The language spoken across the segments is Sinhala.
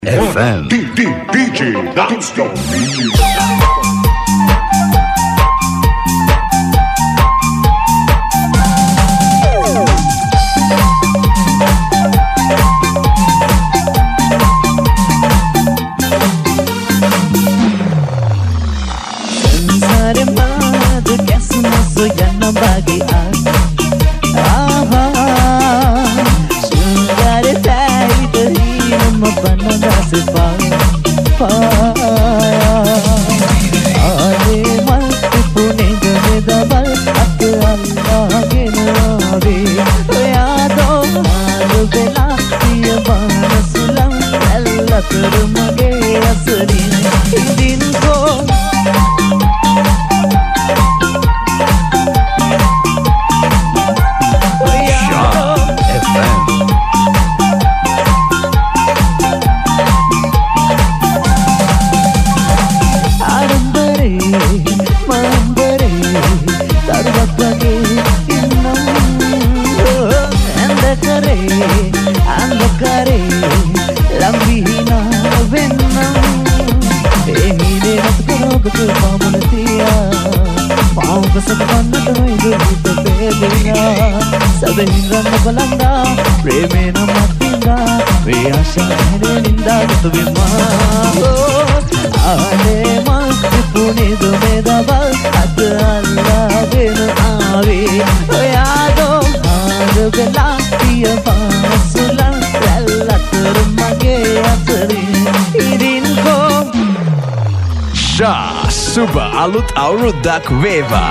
FM. DJ, that's your DJ. Suba alut awrudak weva.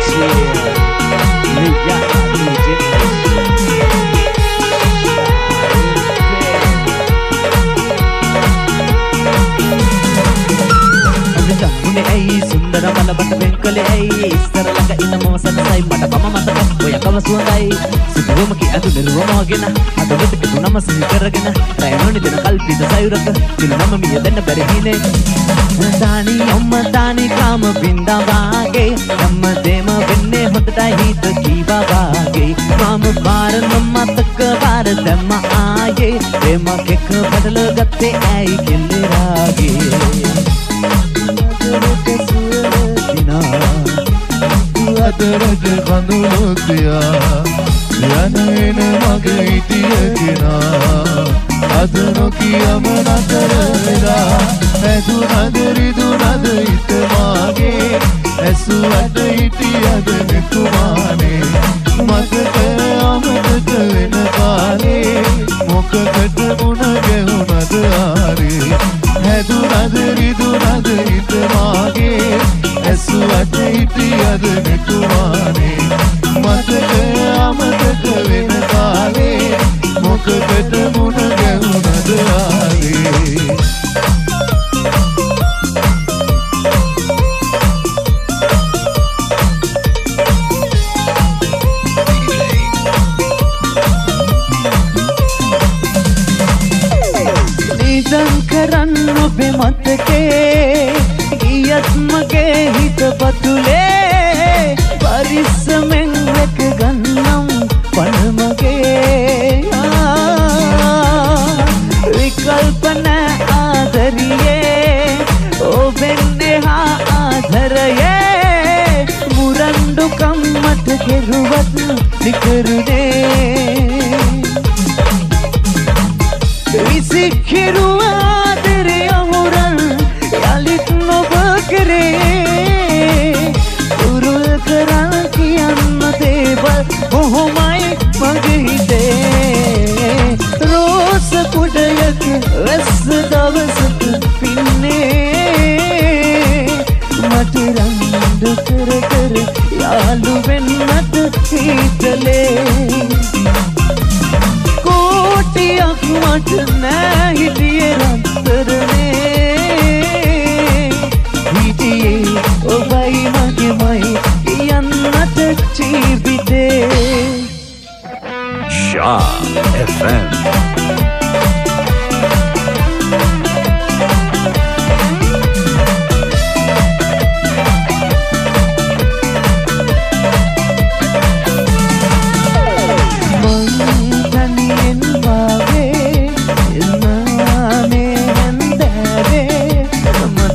Sundara malabata venkale ai istara langa ina mosan sai mata pama mata oya kawasuandai situmaki adu nirwamagena adavete tunama sikaragena rayoni dena kalpita sayuraka kinama miya denna berihine tani amma tani kama binda wage amma dema benne hotata hit kiwa wage mama bar namma tak bar damma aaye dema kek badal gatte ai killerage අතරට කඳුලොක්තියා යනවෙන මගේ හිටිය කෙනා අද නොකියම නතර වෙලා ඇදුනද රිදුනද හිත මාගේ ඇසුවට හිටියද නෙකුමානේ මතක අමතක වෙන කාලේ මොකකට මුණ ගැහුණද ආරේ ඇදුනද රිදුනද හිත මාගේ ඇසුවට හිටියද නෙකුමානේ මතක අමතක වෙන කාලේ මොකකට මුණ ගැහුණද ආරේ නිදන් කරන්න ඔබේ මතකේ ගියත් මගේ හිත පතුලේ පරිස්සමෙන් රැක ගන්නම් පණ මගේ විකල්ප නැ ආදරියේ ඔබෙන් එහා ආදරයේ මුරණ්ඩු කම්මට කෙරුවත් නිකරුනේ විසිකිරුව ආදරය මුරන් යලිත් නොබ කරේ උරුල් කරන් කියන්න දේවල් කොහොමයි මගේ හිතේ රෝස කුඩයක වැස්ස දවසක පින්නේ මට රණ්ඩු කර කර යාළු වෙන්නට හිතලේ කෝටියක් මට නෑ හිටියේ රත්තරනේ හිටියේ ඔබයි මගේමයි කියන්නට ජීවිතේ Shah FM.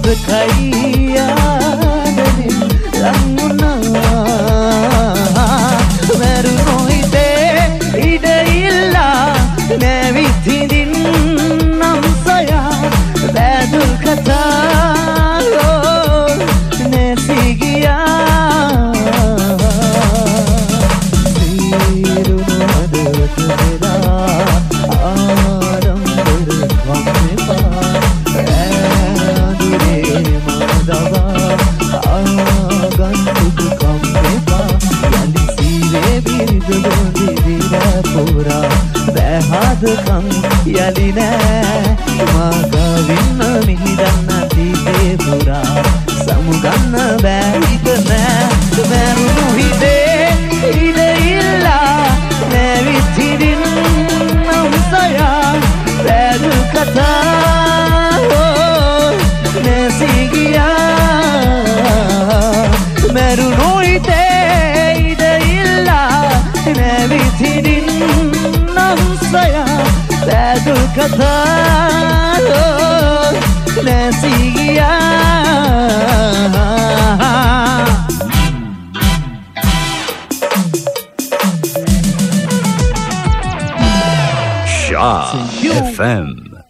කයියාදනේ ලංුණා මරුණෝ හිතේ ඉඩ ඉල්ලා නැවිත් හිඳින්නම් සොයා බැදුල් කතා නැසී ගියා සීරුණු හදවත වෙලා ආරම්භර කම්මෙපා ඇඳුරේ මදවා ආගන්තුක කම්මෙපා යලි සීවේ බිරිඳ බොඳි දිර පුරා බැහදකම් යලි නෑ මගවින්න මිහිදන්න තිබේ පුරා සමුගන්න බැරිද නෑ මැරුණු හිතේ ඉඩ ඉල්ලා නැවිත් හිඳින්නම් සොයා බැදුල් කතා නැසී ගියා මැරුණු හිතේ ඉඩ ඉල්ලා නැවිත් හිඳින්නම් සොයා බැදුල් කතා නැසී ගියා Shah FM